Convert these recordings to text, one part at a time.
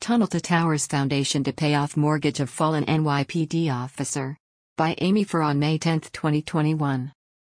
Tunnel to Towers Foundation to pay off mortgage of fallen NYPD officer. By Amy Farr on May 10, 2021.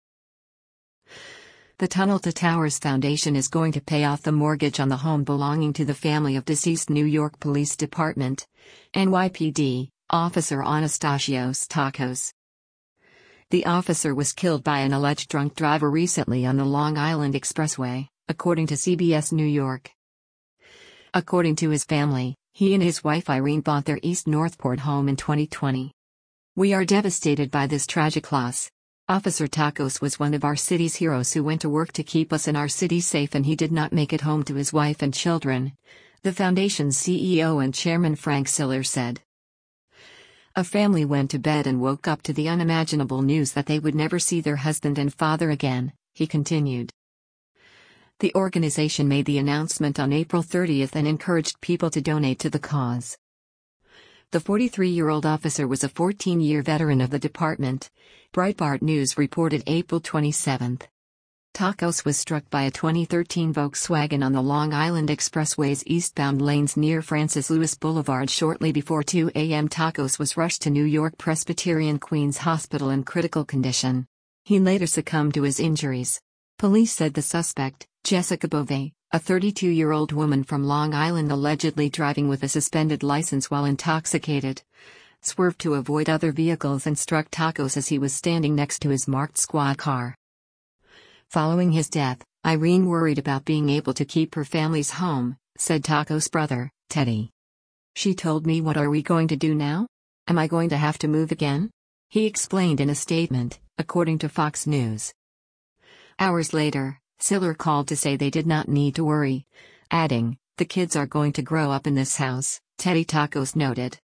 The Tunnel to Towers Foundation is going to pay off the mortgage on the home belonging to the family of deceased New York Police Department, NYPD, officer Anastasios Tsakos. The officer was killed by an alleged drunk driver recently on the Long Island Expressway, according to CBS New York. According to his family, he and his wife Irene bought their East Northport home in 2020. "We are devastated by this tragic loss. Officer Tsakos was one of our city's heroes who went to work to keep us and our city safe, and he did not make it home to his wife and children," the foundation's CEO and chairman Frank Siller said. A family went to bed and woke up to the unimaginable news that they would never see their husband and father again, he continued. The organization made the announcement on April 30 and encouraged people to donate to the cause. The 43-year-old officer was a 14-year veteran of the department, Breitbart News reported April 27. Tsakos was struck by a 2013 Volkswagen on the Long Island Expressway's eastbound lanes near Francis Lewis Boulevard shortly before 2 a.m. Tsakos was rushed to New York Presbyterian Queens Hospital in critical condition. He later succumbed to his injuries. Police said the suspect, Jessica Bove, a 32-year-old woman from Long Island allegedly driving with a suspended license while intoxicated, swerved to avoid other vehicles and struck Tsakos as he was standing next to his marked squad car. Following his death, Irene worried about being able to keep her family's home, said Tsakos' brother, Teddy. "She told me, what are we going to do now? Am I going to have to move again?" he explained in a statement, according to Fox News. Hours later, Siller called to say they did not need to worry, adding, "The kids are going to grow up in this house," Teddy Tsakos noted.